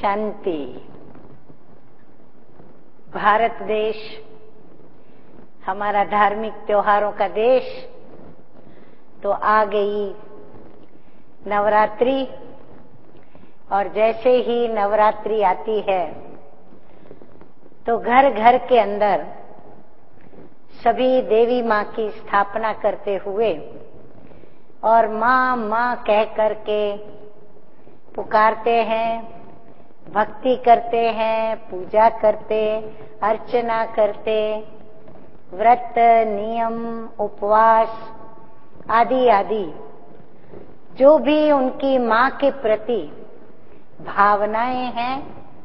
शांति। भारत देश हमारा धार्मिक त्योहारों का देश, तो आ गई नवरात्रि। और जैसे ही नवरात्रि आती है तो घर घर के अंदर सभी देवी माँ की स्थापना करते हुए और माँ माँ कह करके पुकारते हैं, भक्ति करते हैं, पूजा करते, अर्चना करते, व्रत, नियम, उपवास आदि आदि जो भी उनकी माँ के प्रति भावनाएं हैं,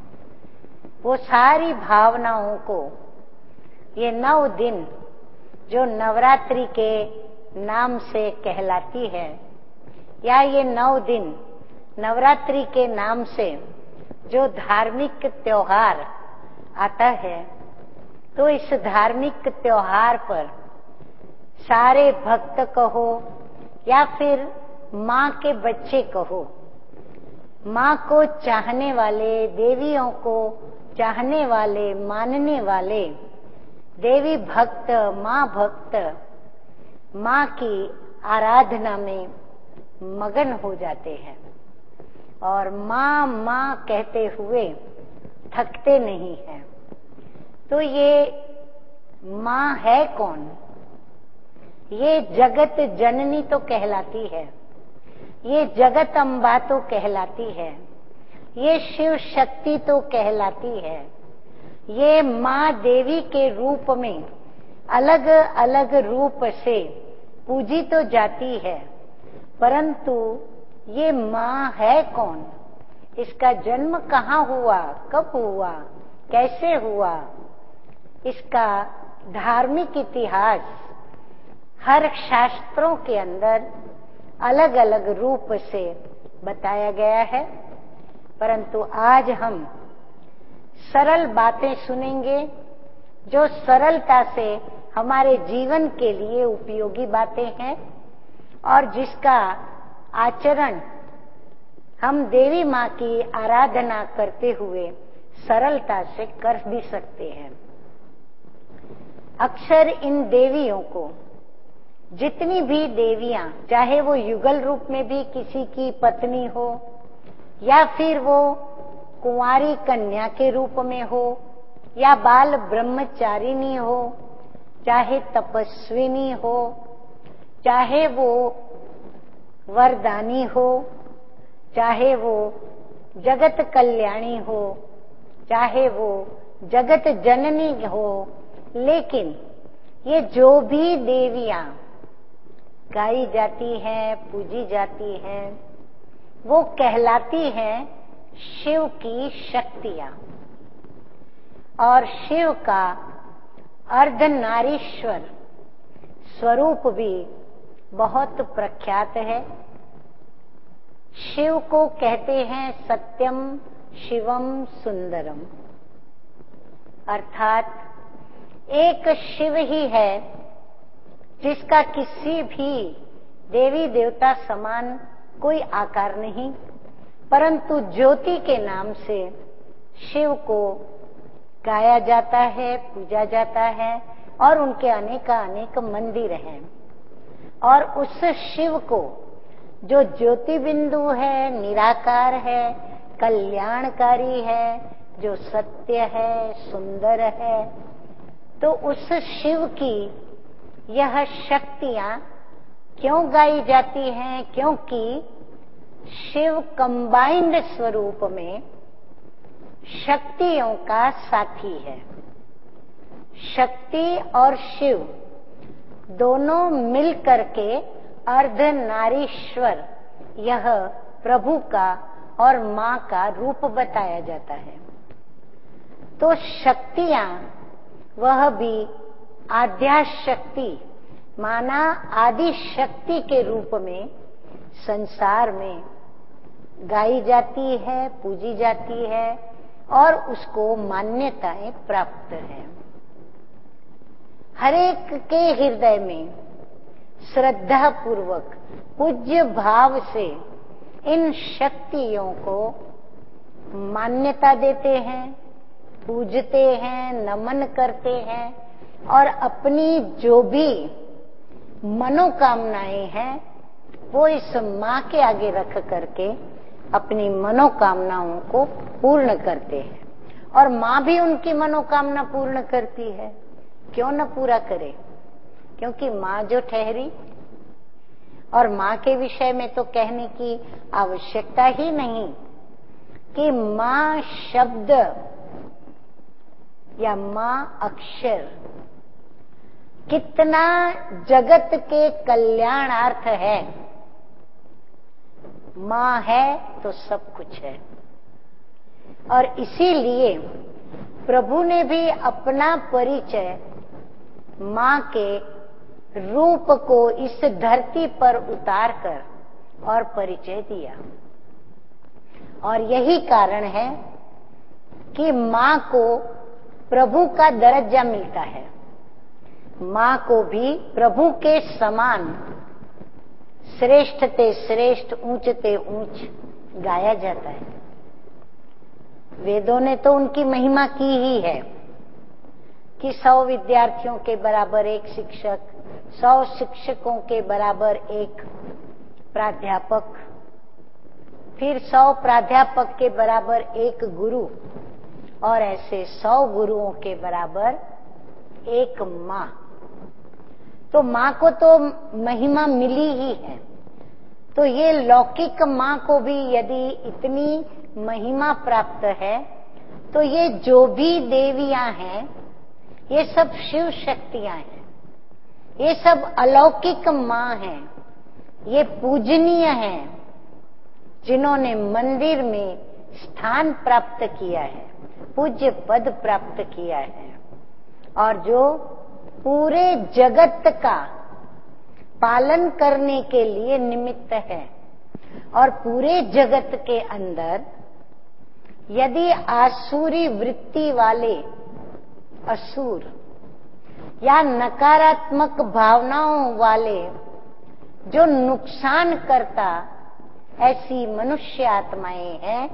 वो सारी भावनाओं को ये 9 दिन जो नवरात्रि के नाम से कहलाती है, या ये 9 दिन नवरात्रि के नाम से जो धार्मिक त्योहार आता है, तो इस धार्मिक त्योहार पर सारे भक्त कहो या फिर माँ के बच्चे कहो, माँ को चाहने वाले, देवियों को चाहने वाले, मानने वाले देवी भक्त, माँ भक्त माँ की आराधना में मगन हो जाते हैं और माँ माँ कहते हुए थकते नहीं हैं। तो ये माँ है कौन? ये जगत जननी तो कहलाती है, ये जगत अम्बा तो कहलाती है, ये शिव शक्ति तो कहलाती है। ये माँ देवी के रूप में अलग अलग रूप से पूजी तो जाती है, परंतु ये माँ है कौन? इसका जन्म कहाँ हुआ, कब हुआ, कैसे हुआ? इसका धार्मिक इतिहास हर शास्त्रों के अंदर अलग अलग रूप से बताया गया है, परंतु आज हम सरल बातें सुनेंगे जो सरलता से हमारे जीवन के लिए उपयोगी बातें हैं और जिसका आचरण हम देवी माँ की आराधना करते हुए सरलता से कर भी सकते हैं। अक्सर इन देवियों को, जितनी भी देवियां, चाहे वो युगल रूप में भी किसी की पत्नी हो या फिर वो कुंवारी कन्या के रूप में हो या बाल ब्रह्मचारिणी हो, चाहे तपस्विनी हो, चाहे वो वरदानी हो, चाहे वो जगत कल्याणी हो, चाहे वो जगत जननी हो, लेकिन ये जो भी देवियां गाई जाती हैं, पूजी जाती हैं, वो कहलाती हैं शिव की शक्तियां। और शिव का अर्धनारीश्वर स्वरूप भी बहुत प्रख्यात है। शिव को कहते हैं सत्यम शिवम सुंदरम, अर्थात एक शिव ही है जिसका किसी भी देवी देवता समान कोई आकार नहीं, परंतु ज्योति के नाम से शिव को गाया जाता है, पूजा जाता है और उनके अनेक मंदिर हैं। और उस शिव को जो ज्योति बिंदु है, निराकार है, कल्याणकारी है, जो सत्य है, सुंदर है, तो उस शिव की यह शक्तियां क्यों गाई जाती हैं? क्योंकि शिव कंबाइंड स्वरूप में शक्तियों का साथी है। शक्ति और शिव दोनों मिल करके अर्धनारीश्वर यह प्रभु का और माँ का रूप बताया जाता है। तो शक्तियां वह भी आद्या शक्ति माना आदि शक्ति के रूप में संसार में गाई जाती है, पूजी जाती है और उसको मान्यताएं प्राप्त है। हरेक के हृदय में श्रद्धा पूर्वक, पूज्य भाव से इन शक्तियों को मान्यता देते हैं, पूजते हैं, नमन करते हैं और अपनी जो भी मनोकामनाएं हैं वो इस माँ के आगे रख करके अपनी मनोकामनाओं को पूर्ण करते हैं। और माँ भी उनकी मनोकामना पूर्ण करती है, क्यों न पूरा करे, क्योंकि माँ जो ठहरी। और माँ के विषय में तो कहने की आवश्यकता ही नहीं कि माँ शब्द या माँ अक्षर कितना जगत के कल्याणार्थ है। माँ है तो सब कुछ है। और इसीलिए प्रभु ने भी अपना परिचय माँ के रूप को इस धरती पर उतार कर और परिचय दिया। और यही कारण है कि माँ को प्रभु का दर्जा मिलता है। माँ को भी प्रभु के समान श्रेष्ठ ते श्रेष्ठ, ऊंच ते ऊंच गाया जाता है। वेदों ने तो उनकी महिमा की ही है कि 100 विद्यार्थियों के बराबर एक शिक्षक, 100 शिक्षकों के बराबर एक प्राध्यापक, फिर 100 प्राध्यापक के बराबर एक गुरु, और ऐसे 100 गुरुओं के बराबर एक माँ। तो माँ को तो महिमा मिली ही है। तो ये लौकिक माँ को भी यदि इतनी महिमा प्राप्त है, तो ये जो भी देवियां हैं ये सब शिव शक्तियां हैं, ये सब अलौकिक माँ हैं, ये पूजनीय हैं, जिन्होंने मंदिर में स्थान प्राप्त किया है, पूज्य पद प्राप्त किया है, और जो पूरे जगत का पालन करने के लिए निमित्त है। और पूरे जगत के अंदर यदि आसुरी वृत्ति वाले असुर या नकारात्मक भावनाओं वाले जो नुकसान करता ऐसी मनुष्य आत्माएं हैं,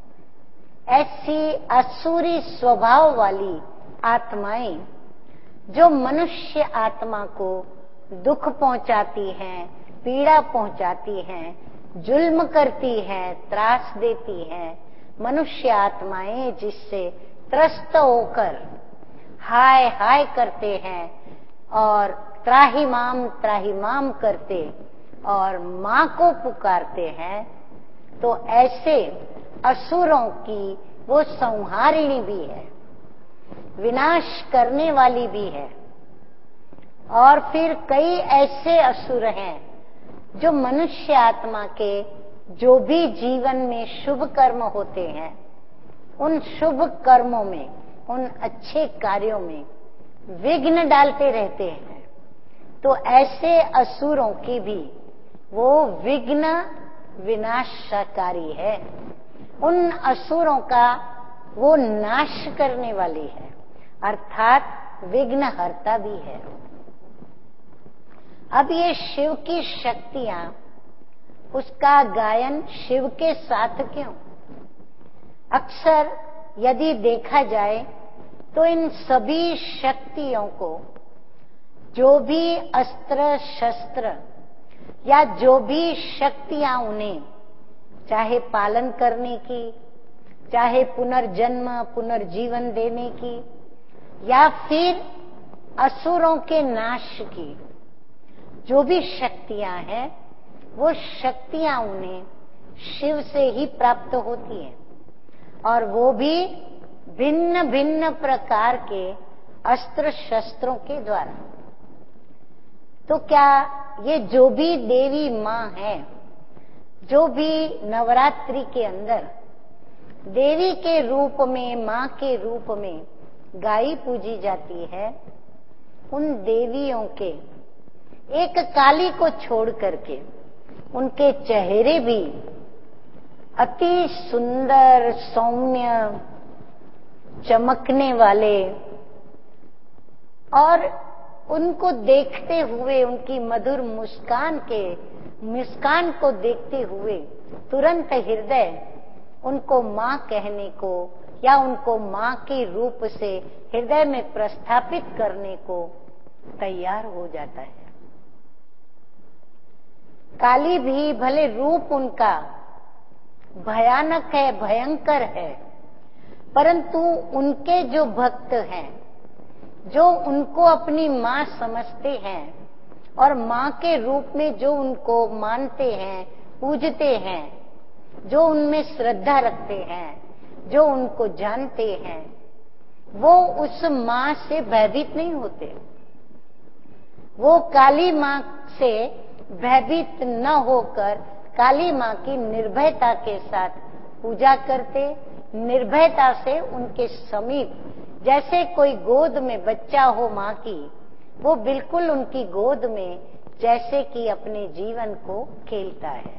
ऐसी असुरी स्वभाव वाली आत्माएं जो मनुष्य आत्मा को दुख पहुंचाती हैं, पीड़ा पहुंचाती हैं, जुल्म करती हैं, त्रास देती हैं, मनुष्य आत्माएं जिससे त्रस्त होकर हाय हाय करते हैं और त्राहिमाम करते और माँ को पुकारते हैं, तो ऐसे असुरों की वो संहारिणी भी है, विनाश करने वाली भी है। और फिर कई ऐसे असुर हैं जो मनुष्य आत्मा के जो भी जीवन में शुभ कर्म होते हैं, उन शुभ कर्मों में, उन अच्छे कार्यों में विघ्न डालते रहते हैं। तो ऐसे असुरों की भी वो विघ्न विनाशकारी है, उन असुरों का वो नाश करने वाली है, अर्थात विघ्न हर्ता भी है। अब ये शिव की शक्तियां, उसका गायन शिव के साथ क्यों? अक्सर यदि देखा जाए तो इन सभी शक्तियों को जो भी अस्त्र शस्त्र या जो भी शक्तियां उन्हें चाहे पालन करने की, चाहे पुनर्जन्म पुनर्जीवन देने की, या फिर असुरों के नाश की जो भी शक्तियां हैं, वो शक्तियां उन्हें शिव से ही प्राप्त होती हैं। और वो भी भिन्न भिन्न प्रकार के अस्त्र शस्त्रों के द्वारा। तो क्या ये जो भी देवी माँ है, जो भी नवरात्रि के अंदर देवी के रूप में, माँ के रूप में गाई पूजी जाती है, उन देवियों के एक काली को छोड़ करके उनके चेहरे भी अति सुंदर, सौम्य, चमकने वाले, और उनको देखते हुए, उनकी मधुर मुस्कान को देखते हुए तुरंत हृदय उनको माँ कहने को या उनको माँ के रूप से हृदय में प्रस्थापित करने को तैयार हो जाता है। काली भी भले रूप उनका भयानक है, भयंकर है, परंतु उनके जो भक्त हैं, जो उनको अपनी माँ समझते हैं और माँ के रूप में जो उनको मानते हैं, पूजते हैं, जो उनमें श्रद्धा रखते हैं, जो उनको जानते हैं, वो उस माँ से भयभीत नहीं होते। वो काली माँ से भयभीत न होकर काली माँ की निर्भयता के साथ पूजा करते, निर्भयता से उनके समीप, जैसे कोई गोद में बच्चा हो माँ की, वो बिल्कुल उनकी गोद में जैसे कि अपने जीवन को खेलता है।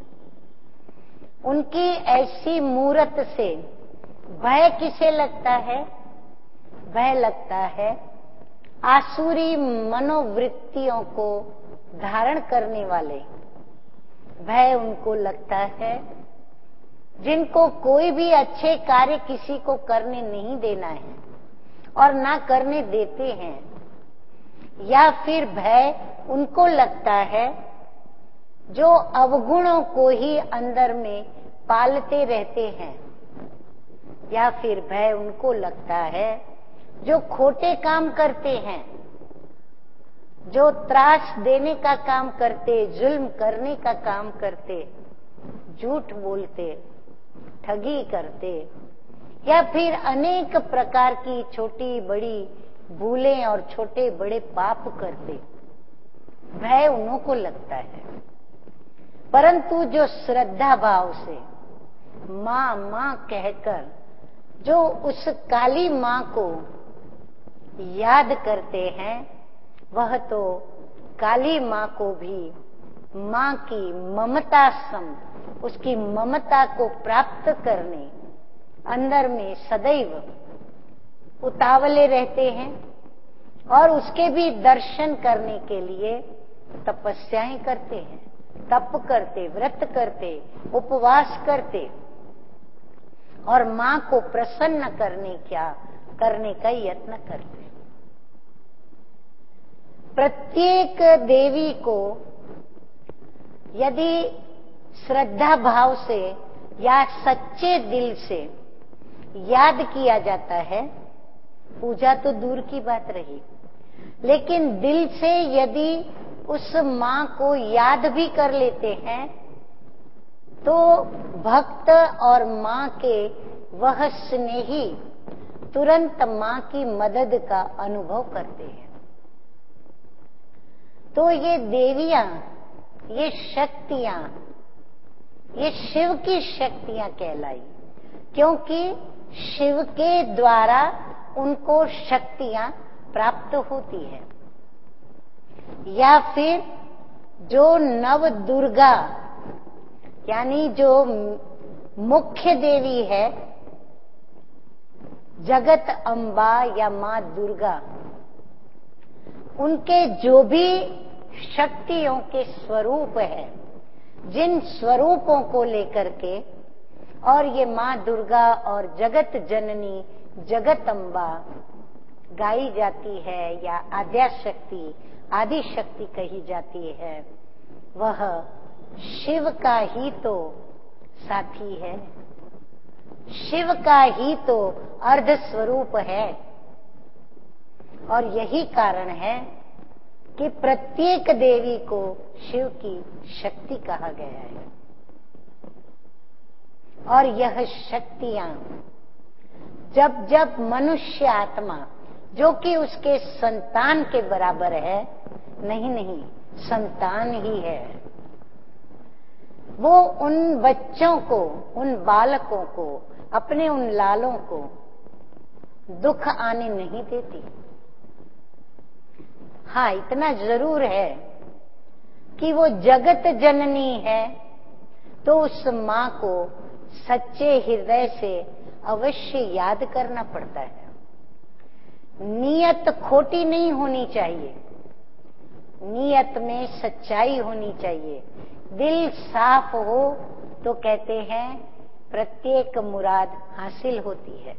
उनकी ऐसी मूरत से भय किसे लगता है? भय लगता है आसुरी मनोवृत्तियों को धारण करने वाले। भय उनको लगता है जिनको कोई भी अच्छे कार्य किसी को करने नहीं देना है और ना करने देते हैं। या फिर भय उनको लगता है जो अवगुणों को ही अंदर में पालते रहते हैं। या फिर भय उनको लगता है जो खोटे काम करते हैं, जो त्रास देने का काम करते, जुल्म करने का काम करते, झूठ बोलते, ठगी करते, या फिर अनेक प्रकार की छोटी बड़ी भूलें और छोटे बड़े पाप करते। भय उन्हों को लगता है। परंतु जो श्रद्धा भाव से माँ माँ कहकर जो उस काली माँ को याद करते हैं, वह तो काली माँ को भी माँ की ममता सम, उसकी ममता को प्राप्त करने अंदर में सदैव उतावले रहते हैं और उसके भी दर्शन करने के लिए तपस्याएं करते हैं, तप करते, व्रत करते, उपवास करते और माँ को प्रसन्न करने का यत्न करते। प्रत्येक देवी को यदि श्रद्धा भाव से या सच्चे दिल से याद किया जाता है, पूजा तो दूर की बात रही, लेकिन दिल से यदि उस माँ को याद भी कर लेते हैं तो भक्त और माँ के वह स्नेही तुरंत माँ की मदद का अनुभव करते हैं। तो ये देवियां, ये शक्तियां, ये शिव की शक्तियां कहलाई, क्योंकि शिव के द्वारा उनको शक्तियां प्राप्त होती है। या फिर जो नव दुर्गा यानी जो मुख्य देवी है, जगत अम्बा या माँ दुर्गा, उनके जो भी शक्तियों के स्वरूप है, जिन स्वरूपों को लेकर के और ये माँ दुर्गा और जगत जननी जगत अम्बा गाई जाती है या आद्या शक्ति, आदि शक्ति कही जाती है, वह शिव का ही तो साथी है, शिव का ही तो अर्ध स्वरूप है। और यही कारण है कि प्रत्येक देवी को शिव की शक्ति कहा गया है। और यह शक्तियां जब जब मनुष्य आत्मा, जो कि उसके संतान के बराबर है, नहीं, संतान ही है, वो उन बच्चों को, उन बालकों को, अपने उन लालों को दुख आने नहीं देती। हाँ, इतना जरूर है कि वो जगत जननी है, तो उस माँ को सच्चे हृदय से अवश्य याद करना पड़ता है। नियत खोटी नहीं होनी चाहिए, नियत में सच्चाई होनी चाहिए। दिल साफ हो तो कहते हैं प्रत्येक मुराद हासिल होती है।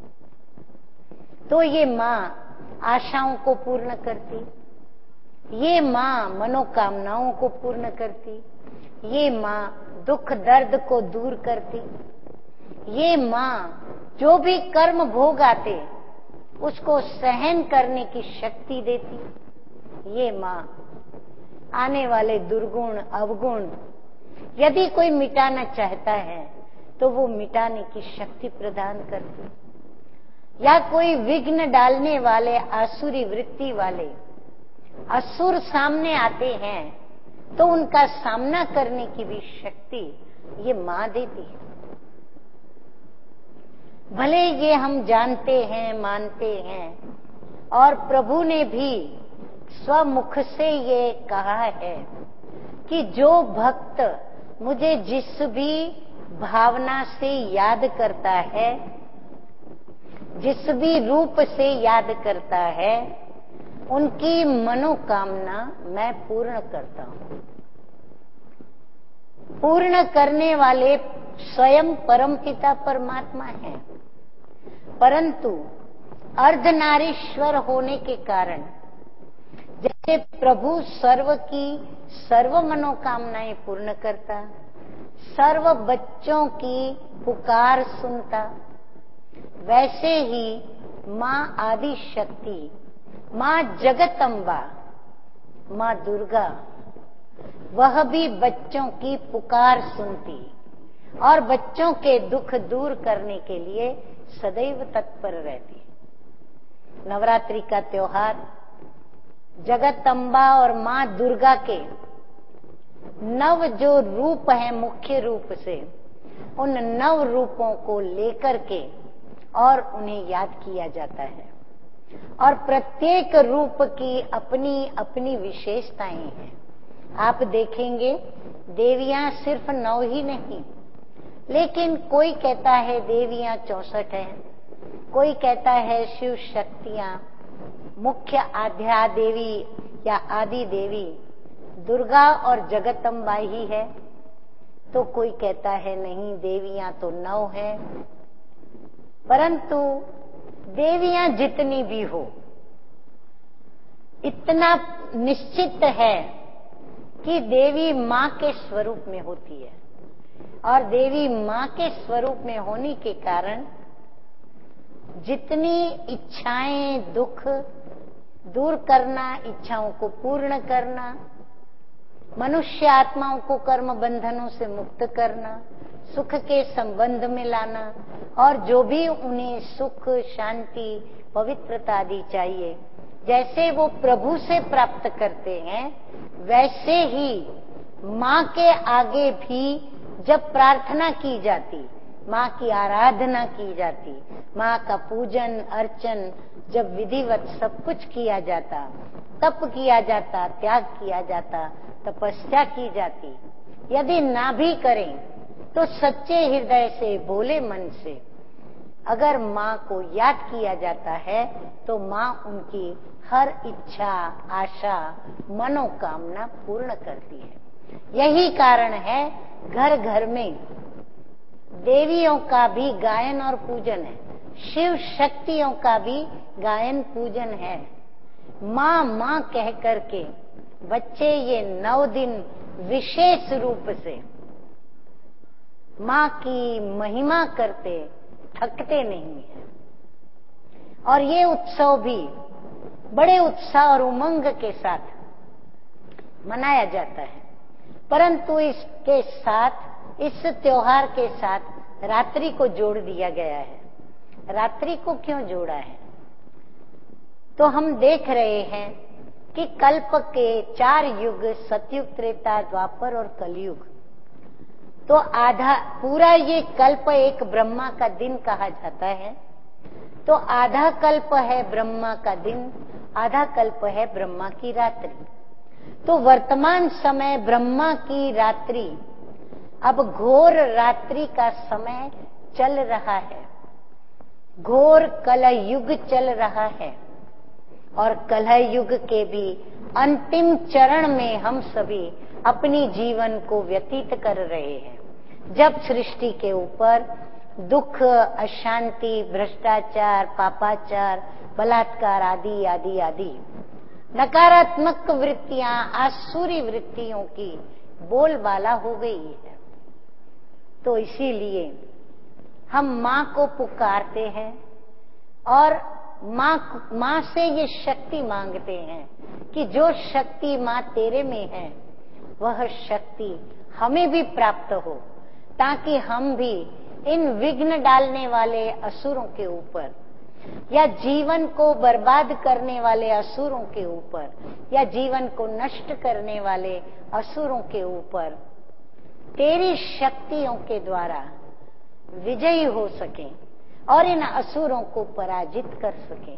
तो ये माँ आशाओं को पूर्ण करती, ये माँ मनोकामनाओं को पूर्ण करती, ये माँ दुख दर्द को दूर करती, ये माँ जो भी कर्म भोग आते उसको सहन करने की शक्ति देती, ये माँ आने वाले दुर्गुण अवगुण यदि कोई मिटाना चाहता है तो वो मिटाने की शक्ति प्रदान करती, या कोई विघ्न डालने वाले आसुरी वृत्ति वाले असुर सामने आते हैं तो उनका सामना करने की भी शक्ति ये माँ देती है। भले ये हम जानते हैं मानते हैं, और प्रभु ने भी स्वमुख से ये कहा है कि जो भक्त मुझे जिस भी भावना से याद करता है, जिस भी रूप से याद करता है, उनकी मनोकामना मैं पूर्ण करता हूं। पूर्ण करने वाले स्वयं परमपिता परमात्मा हैं, परंतु अर्धनारीश्वर होने के कारण जैसे प्रभु सर्व की सर्व मनोकामनाएं पूर्ण करता, सर्व बच्चों की पुकार सुनता, वैसे ही माँ आदि शक्ति, माँ जगदम्बा, माँ दुर्गा, वह भी बच्चों की पुकार सुनती और बच्चों के दुख दूर करने के लिए सदैव तत्पर रहती। नवरात्रि का त्योहार जगदम्बा और माँ दुर्गा के नव जो रूप है, मुख्य रूप से उन नव रूपों को लेकर के और उन्हें याद किया जाता है, और प्रत्येक रूप की अपनी अपनी विशेषताएं हैं। आप देखेंगे देवियां सिर्फ 9 ही नहीं, लेकिन कोई कहता है देवियां 64 हैं, कोई कहता है शिव शक्तियां मुख्य आध्या देवी या आदि देवी दुर्गा और जगदम्बा ही है, तो कोई कहता है नहीं देवियां तो 9 हैं। परंतु देवियां जितनी भी हो, इतना निश्चित है कि देवी माँ के स्वरूप में होती है, और देवी माँ के स्वरूप में होने के कारण जितनी इच्छाएं, दुख दूर करना, इच्छाओं को पूर्ण करना, मनुष्य आत्माओं को कर्म बंधनों से मुक्त करना, सुख के संबंध में लाना, और जो भी उन्हें सुख, शांति, पवित्रता आदि चाहिए, जैसे वो प्रभु से प्राप्त करते हैं, वैसे ही माँ के आगे भी जब प्रार्थना की जाती, माँ की आराधना की जाती, माँ का पूजन अर्चन जब विधिवत सब कुछ किया जाता, तप किया जाता, त्याग किया जाता, तपस्या की जाती, यदि ना भी करें तो सच्चे हृदय से, भोले मन से अगर माँ को याद किया जाता है तो माँ उनकी हर इच्छा, आशा, मनोकामना पूर्ण करती है। यही कारण है घर घर में देवियों का भी गायन और पूजन है, शिव शक्तियों का भी गायन पूजन है। माँ माँ कह करके बच्चे ये 9 दिन विशेष रूप से माँ की महिमा करते थकते नहीं है, और ये उत्सव भी बड़े उत्साह और उमंग के साथ मनाया जाता है। परंतु इसके साथ, इस त्योहार के साथ रात्रि को जोड़ दिया गया है। रात्रि को क्यों जोड़ा है? तो हम देख रहे हैं कि कल्प के 4 युग, सतयुग, त्रेता, द्वापर और कलयुग, तो आधा पूरा ये कल्प एक ब्रह्मा का दिन कहा जाता है। तो आधा कल्प है ब्रह्मा का दिन, आधा कल्प है ब्रह्मा की रात्रि। तो वर्तमान समय ब्रह्मा की रात्रि, अब घोर रात्रि का समय चल रहा है, घोर कलयुग चल रहा है, और कलयुग के भी अंतिम चरण में हम सभी अपनी जीवन को व्यतीत कर रहे हैं। जब सृष्टि के ऊपर दुख, अशांति, भ्रष्टाचार, पापाचार, बलात्कार आदि आदि आदि नकारात्मक वृत्तियां, आसुरी वृत्तियों की बोलबाला हो गई है, तो इसीलिए हम माँ को पुकारते हैं और माँ से ये शक्ति मांगते हैं कि जो शक्ति माँ तेरे में है वह शक्ति हमें भी प्राप्त हो, ताकि हम भी इन विघ्न डालने वाले असुरों के ऊपर या जीवन को बर्बाद करने वाले असुरों के ऊपर या जीवन को नष्ट करने वाले असुरों के ऊपर तेरी शक्तियों के द्वारा विजयी हो सके और इन असुरों को पराजित कर सके।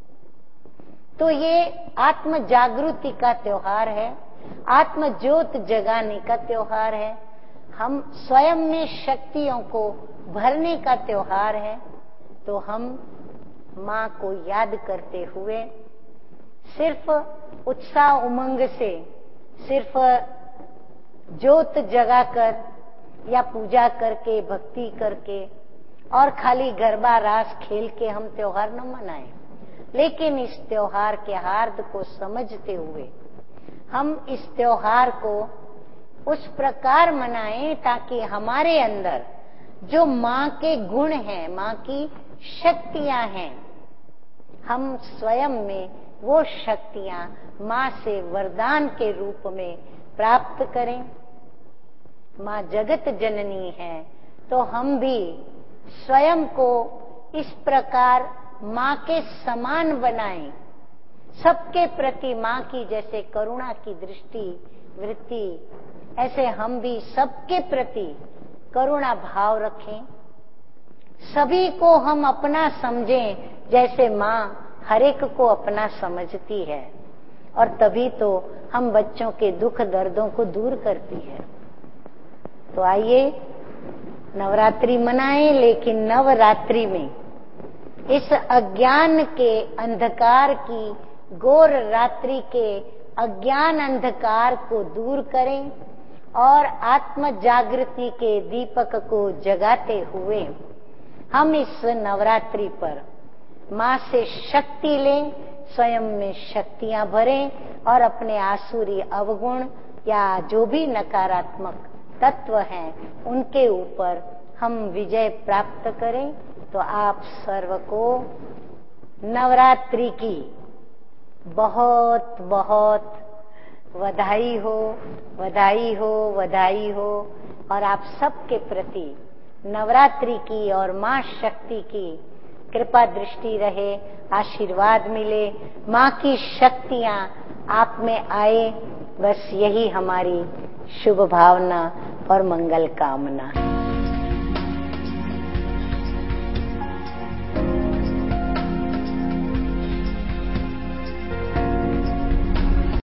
तो ये आत्म जागृति का त्योहार है, आत्म ज्योत जगाने का त्योहार है, हम स्वयं में शक्तियों को भरने का त्योहार है। तो हम माँ को याद करते हुए सिर्फ उत्साह उमंग से, सिर्फ ज्योत जगाकर या पूजा करके, भक्ति करके और खाली गरबा रास खेल के हम त्योहार न मनाएं, लेकिन इस त्योहार के हार्द को समझते हुए हम इस त्योहार को उस प्रकार मनाएं ताकि हमारे अंदर जो माँ के गुण हैं, माँ की शक्तियां हैं, हम स्वयं में वो शक्तियां माँ से वरदान के रूप में प्राप्त करें। माँ जगत जननी है, तो हम भी स्वयं को इस प्रकार माँ के समान बनाएं, सबके प्रति माँ की जैसे करुणा की दृष्टि वृत्ति, ऐसे हम भी सबके प्रति करुणा भाव रखें, सभी को हम अपना समझें जैसे माँ हर एक को अपना समझती है, और तभी तो हम बच्चों के दुख दर्दों को दूर करती है। तो आइए नवरात्रि मनाएं, लेकिन नवरात्रि में इस अज्ञान के अंधकार की, घोर रात्रि के अज्ञान अंधकार को दूर करें और आत्म जागृति के दीपक को जगाते हुए हम इस नवरात्रि पर माँ से शक्ति लें, स्वयं में शक्तियां भरें और अपने आसुरी अवगुण या जो भी नकारात्मक तत्व हैं उनके ऊपर हम विजय प्राप्त करें। तो आप सर्व को नवरात्रि की बहुत बहुत बधाई हो, बधाई हो, बधाई हो। और आप सबके प्रति नवरात्रि की और माँ शक्ति की कृपा दृष्टि रहे, आशीर्वाद मिले, माँ की शक्तियां आप में आए, बस यही हमारी शुभ भावना और मंगल कामना।